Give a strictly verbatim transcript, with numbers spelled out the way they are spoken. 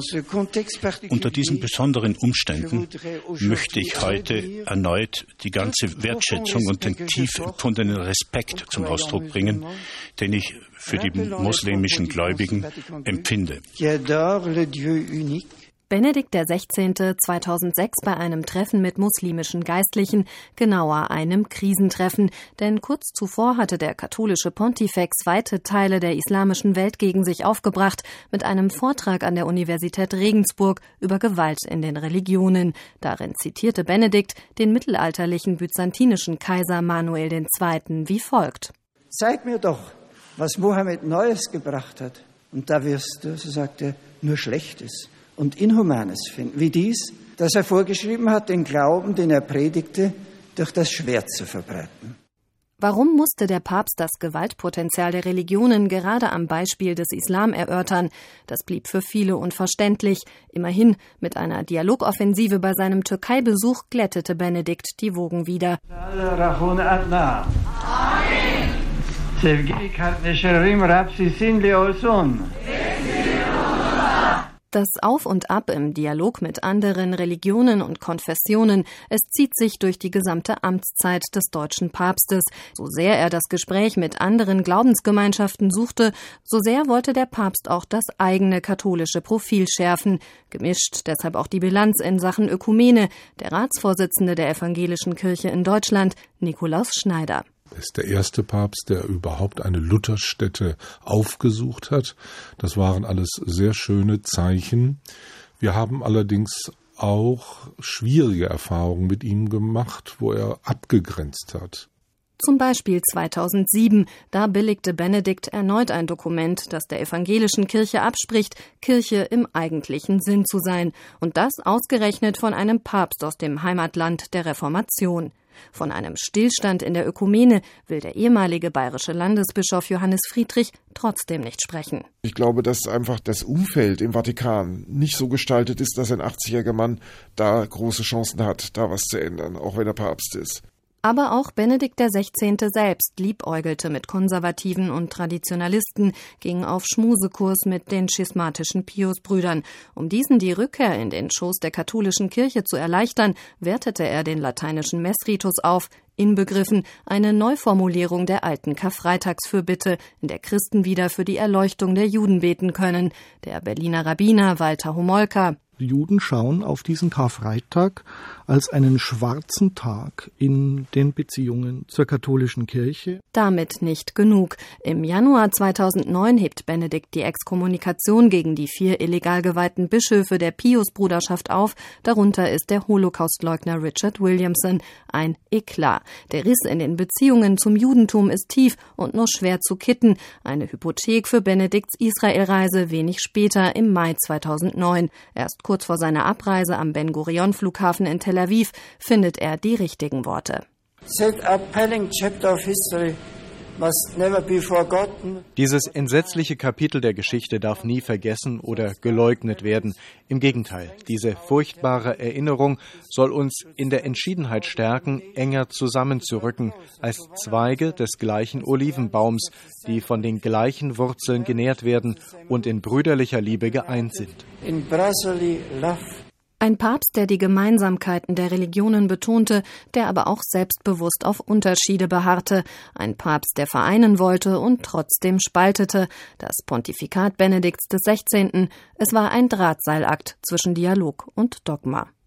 Unter diesen besonderen Umständen möchte ich heute erneut die ganze Wertschätzung und den tief empfundenen Respekt zum Ausdruck bringen, den ich für die muslimischen Gläubigen empfinde. Benedikt der Sechzehnte zweitausendsechs bei einem Treffen mit muslimischen Geistlichen, genauer einem Krisentreffen, denn kurz zuvor hatte der katholische Pontifex weite Teile der islamischen Welt gegen sich aufgebracht mit einem Vortrag an der Universität Regensburg über Gewalt in den Religionen. Darin zitierte Benedikt den mittelalterlichen byzantinischen Kaiser Manuel der Zweite wie folgt: Zeig mir doch, was Mohammed Neues gebracht hat, und da wirst du, so sagt er, nur Schlechtes und Inhumanes finden, wie dies, dass er vorgeschrieben hat, den Glauben, den er predigte, durch das Schwert zu verbreiten. Warum musste der Papst das Gewaltpotenzial der Religionen gerade am Beispiel des Islam erörtern? Das blieb für viele unverständlich. Immerhin, mit einer Dialogoffensive bei seinem Türkei-Besuch glättete Benedikt die Wogen wieder. Das Auf und Ab im Dialog mit anderen Religionen und Konfessionen, es zieht sich durch die gesamte Amtszeit des deutschen Papstes. So sehr er das Gespräch mit anderen Glaubensgemeinschaften suchte, so sehr wollte der Papst auch das eigene katholische Profil schärfen. Gemischt deshalb auch die Bilanz in Sachen Ökumene, der Ratsvorsitzende der Evangelischen Kirche in Deutschland, Nikolaus Schneider. Er ist der erste Papst, der überhaupt eine Lutherstätte aufgesucht hat. Das waren alles sehr schöne Zeichen. Wir haben allerdings auch schwierige Erfahrungen mit ihm gemacht, wo er abgegrenzt hat. Zum Beispiel zweitausendsieben, da billigte Benedikt erneut ein Dokument, das der evangelischen Kirche abspricht, Kirche im eigentlichen Sinn zu sein. Und das ausgerechnet von einem Papst aus dem Heimatland der Reformation. Von einem Stillstand in der Ökumene will der ehemalige bayerische Landesbischof Johannes Friedrich trotzdem nicht sprechen. Ich glaube, dass einfach das Umfeld im Vatikan nicht so gestaltet ist, dass ein achtzigjähriger Mann da große Chancen hat, da was zu ändern, auch wenn er Papst ist. Aber auch Benedikt der Sechzehnte selbst liebäugelte mit Konservativen und Traditionalisten, ging auf Schmusekurs mit den schismatischen Piusbrüdern. Um diesen die Rückkehr in den Schoß der katholischen Kirche zu erleichtern, wertete er den lateinischen Messritus auf, inbegriffen eine Neuformulierung der alten Karfreitagsfürbitte, in der Christen wieder für die Erleuchtung der Juden beten können. Der Berliner Rabbiner Walter Homolka: Die Juden schauen auf diesen Karfreitag als einen schwarzen Tag in den Beziehungen zur katholischen Kirche. Damit nicht genug. Im Januar zweitausendneun hebt Benedikt die Exkommunikation gegen die vier illegal geweihten Bischöfe der Piusbruderschaft auf. Darunter ist der Holocaustleugner Richard Williamson. Ein Eklat. Der Riss in den Beziehungen zum Judentum ist tief und nur schwer zu kitten. Eine Hypothek für Benedikts Israelreise wenig später im Mai zweitausendneun. Erst kurz vor seiner Abreise am Ben-Gurion-Flughafen in Tel Aviv findet er die richtigen Worte. Dieses entsetzliche Kapitel der Geschichte darf nie vergessen oder geleugnet werden. Im Gegenteil, diese furchtbare Erinnerung soll uns in der Entschiedenheit stärken, enger zusammenzurücken, als Zweige des gleichen Olivenbaums, die von den gleichen Wurzeln genährt werden und in brüderlicher Liebe geeint sind. In brotherly love. Ein Papst, der die Gemeinsamkeiten der Religionen betonte, der aber auch selbstbewusst auf Unterschiede beharrte. Ein Papst, der vereinen wollte und trotzdem spaltete. Das Pontifikat Benedikts des Sechzehnten. Es war ein Drahtseilakt zwischen Dialog und Dogma.